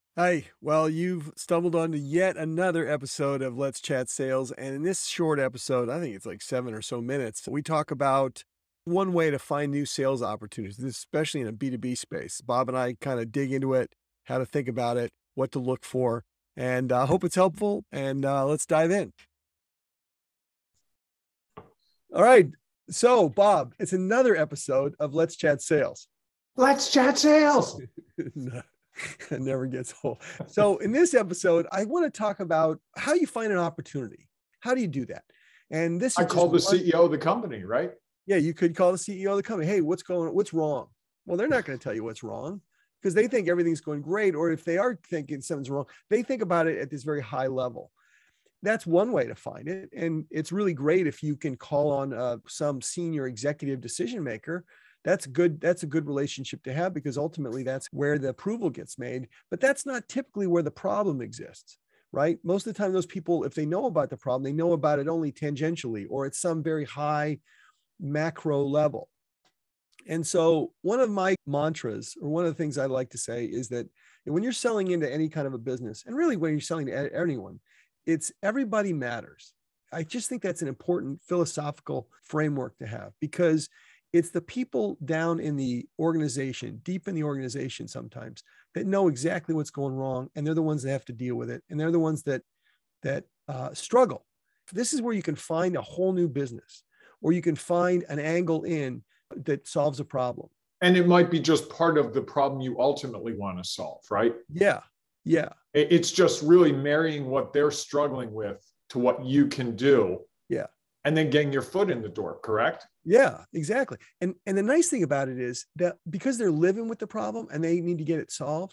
Hi. Well, you've stumbled onto yet another episode of Let's Chat Sales. And in this short episode, I think it's like 7 or so minutes, we talk about one way to find new sales opportunities, especially in a B2B space. Bob and I kind of dig into it, how to think about it, what to look for, and I hope it's helpful. And let's dive in. All right. So, Bob, it's another episode of Let's Chat Sales. Let's chat sales. No, it never gets old. So in this episode, I want to talk about how you find an opportunity. How do you do that? And this I is just called the one, CEO of the company, right? yeah, you could call the CEO of the company. Hey, what's wrong? Well, they're not going to tell you what's wrong because they think everything's going great. Or if they are thinking something's wrong, they think about it at this very high level. That's one way to find it. And it's really great if you can call on some senior executive decision maker. That's good. That's a good relationship to have because ultimately that's where the approval gets made. But that's not typically where the problem exists, right? Most of the time, those people, if they know about the problem, they know about it only tangentially or at some very high macro level. And so one of my mantras, or one of the things I like to say, is that when you're selling into any kind of a business, and really when you're selling to anyone, it's everybody matters. I just think that's an important philosophical framework to have because it's the people down in the organization, deep in the organization sometimes, that know exactly what's going wrong, and they're the ones that have to deal with it, and they're the ones that struggle. This is where you can find a whole new business, or you can find an angle in that solves a problem. And it might be just part of the problem you ultimately want to solve, right? Yeah. Yeah. It's just really marrying what they're struggling with to what you can do Yeah. and then getting your foot in the door, correct? Yeah, exactly. And the nice thing about it is that because they're living with the problem and they need to get it solved,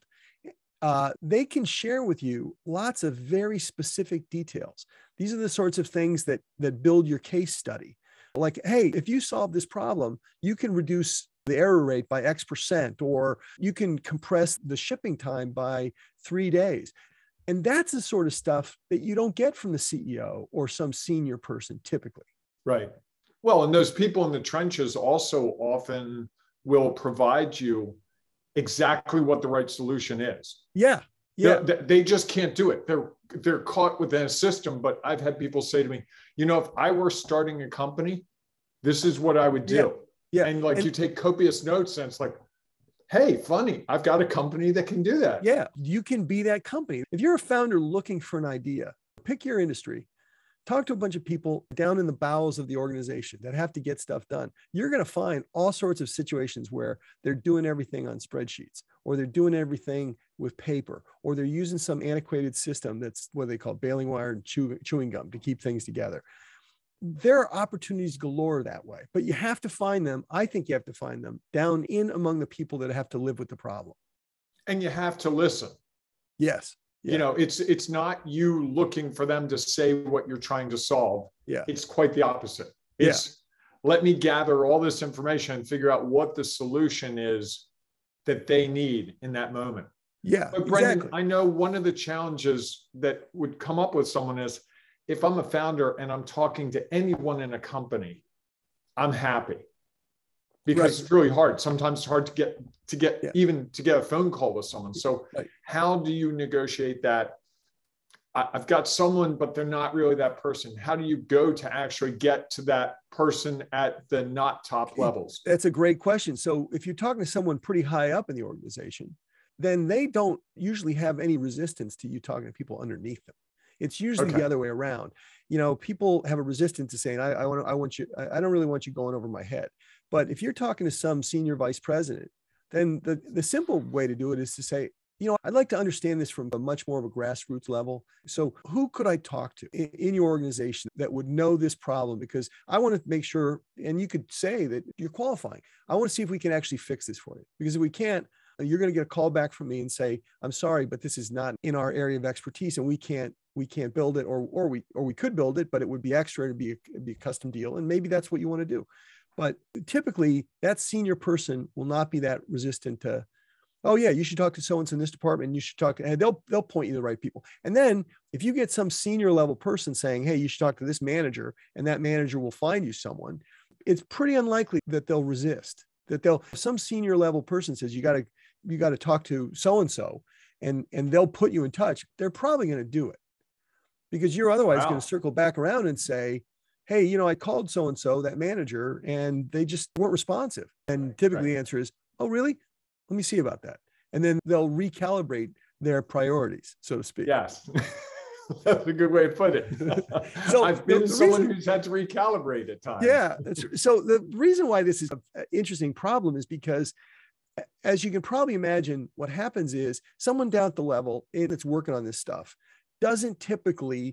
they can share with you lots of very specific details. These are the sorts of things that build your case study. Like, hey, if you solve this problem, you can reduce the error rate by X%, or you can compress the shipping time by 3 days. And that's the sort of stuff that you don't get from the CEO or some senior person typically. Right. Well, and those people in the trenches also often will provide you exactly what the right solution is. Yeah. Yeah. They just can't do it. They're caught within a system. But I've had people say to me, if I were starting a company, this is what I would Yeah. do. Yeah. And like you take copious notes and it's like, hey, funny, I've got a company that can do that. Yeah. You can be that company. If you're a founder looking for an idea, pick your industry, talk to a bunch of people down in the bowels of the organization that have to get stuff done. You're going to find all sorts of situations where they're doing everything on spreadsheets, or they're doing everything with paper, or they're using some antiquated system that's what they call baling wire and chewing gum to keep things together. There are opportunities galore that way, but you have to find them. I think you have to find them down in among the people that have to live with the problem. And you have to listen. Yes. Yeah. It's not you looking for them to say what you're trying to solve. Yeah. It's quite the opposite. Yeah. It's let me gather all this information and figure out what the solution is that they need in that moment. Yeah. But Brendan, exactly. I know one of the challenges that would come up with someone is if I'm a founder and I'm talking to anyone in a company, I'm happy because it's really hard. Sometimes it's hard to get even to get a phone call with someone. So how do you negotiate that? I've got someone, but they're not really that person. How do you go to actually get to that person at the not top levels? That's a great question. So if you're talking to someone pretty high up in the organization, then they don't usually have any resistance to you talking to people underneath them. It's usually the other way around. People have a resistance to saying, I want you, I don't really want you going over my head. But if you're talking to some senior vice president, then the simple way to do it is to say, I'd like to understand this from a much more of a grassroots level. So who could I talk to in your organization that would know this problem? Because I want to make sure, and you could say that you're qualifying. I want to see if we can actually fix this for you. Because if we can't, you're going to get a call back from me and say, I'm sorry, but this is not in our area of expertise and we can't build it, or we could build it, but it would be extra. It'd be a custom deal. And maybe that's what you want to do. But typically that senior person will not be that resistant to, oh yeah, you should talk to so-and-so in this department. And you should talk, and they'll point you to the right people. And then if you get some senior level person saying, hey, you should talk to this manager, and that manager will find you someone, it's pretty unlikely that they'll resist. Some senior level person says, you got to talk to so-and-so. and they'll put you in touch, they're probably going to do it, because you're otherwise Wow. going to circle back around and say, hey, you know, I called so-and-so, that manager, and they just weren't responsive. And typically the answer is, oh, really? Let me see about that. And then they'll recalibrate their priorities, so to speak. Yes. That's a good way to put it. So I've been someone who's had to recalibrate at times. Yeah. So the reason why this is an interesting problem is because, as you can probably imagine, what happens is someone down at the level that's working on this stuff doesn't typically,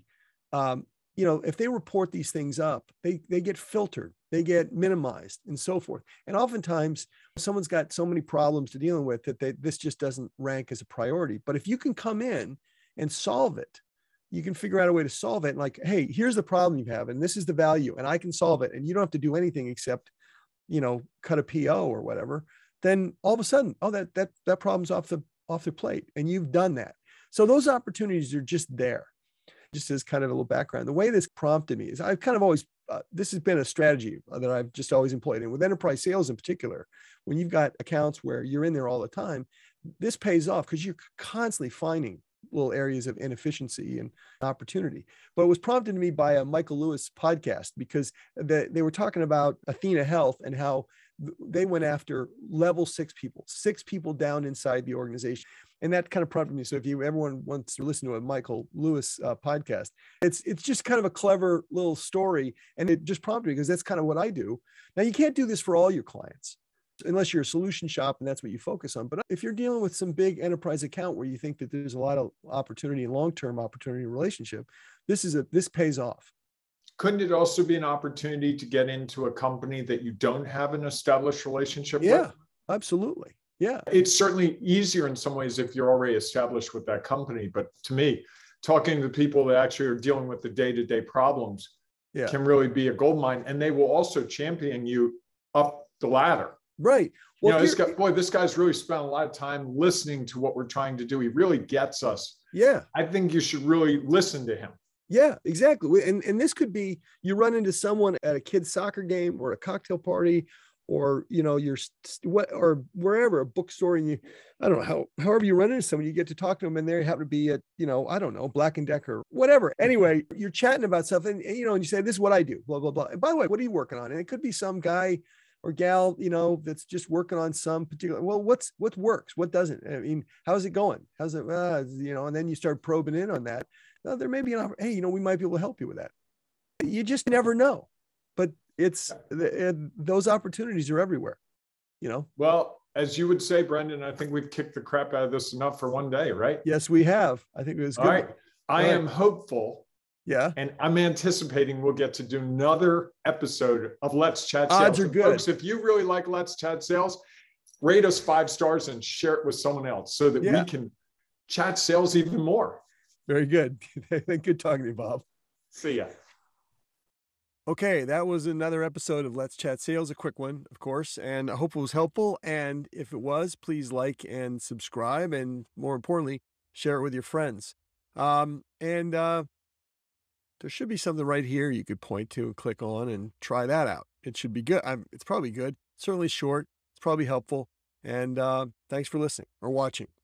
you know, if they report these things up, they get filtered, they get minimized, and so forth. And oftentimes someone's got so many problems to dealing with that this just doesn't rank as a priority. But if you can come in and solve it, you can figure out a way to solve it. And like, hey, here's the problem you have, and this is the value, and I can solve it. And you don't have to do anything except, you know, cut a PO or whatever. Then all of a sudden, oh, that problem's off the plate, and you've done that. So those opportunities are just there. Just as kind of a little background, the way this prompted me is I've kind of always, this has been a strategy that I've just always employed. And with enterprise sales in particular, when you've got accounts where you're in there all the time, this pays off because you're constantly finding little areas of inefficiency and opportunity. But it was prompted to me by a Michael Lewis podcast, because they were talking about Athena Health and how they went after level 6 people down inside the organization. And that kind of prompted me. So if everyone wants to listen to a Michael Lewis podcast, it's just kind of a clever little story. And it just prompted me because that's kind of what I do. Now, you can't do this for all your clients unless you're a solution shop and that's what you focus on. But if you're dealing with some big enterprise account where you think that there's a lot of opportunity and long-term opportunity relationship, this pays off. Couldn't it also be an opportunity to get into a company that you don't have an established relationship with? Yeah, absolutely. Yeah. It's certainly easier in some ways if you're already established with that company. But to me, talking to the people that actually are dealing with the day-to-day problems can really be a gold mine. And they will also champion you up the ladder. Right. Well, this guy's really spent a lot of time listening to what we're trying to do. He really gets us. Yeah. I think you should really listen to him. Yeah, exactly. And this could be, you run into someone at a kid's soccer game or a cocktail party, or, you know, or wherever, a bookstore, and I don't know, however you run into someone, you get to talk to them, and they happen to be at, you know, I don't know, Black & Decker, whatever. Anyway, you're chatting about something, you know, and you say, this is what I do, blah, blah, blah. And by the way, what are you working on? And it could be some guy or gal, you know, that's just working on some particular, well, what works? What doesn't? I mean, how's it going? How's it, you know, and then you start probing in on that. Now, there may be hey, you know, we might be able to help you with that. You just never know. But those opportunities are everywhere, you know? Well, as you would say, Brendan, I think we've kicked the crap out of this enough for one day, right? Yes, we have. I think it was good. All right. I am hopeful. Yeah. And I'm anticipating we'll get to do another episode of Let's Chat Sales. Odds are good. Folks, if you really like Let's Chat Sales, rate us 5 stars and share it with someone else so that we can chat sales even more. Very good. Good talking to you, Bob. See ya. Okay, that was another episode of Let's Chat Sales, a quick one, of course, and I hope it was helpful. And if it was, please like and subscribe, and more importantly, share it with your friends. There should be something right here you could point to and click on and try that out. It should be good. It's probably good. Certainly short. It's probably helpful. And thanks for listening or watching.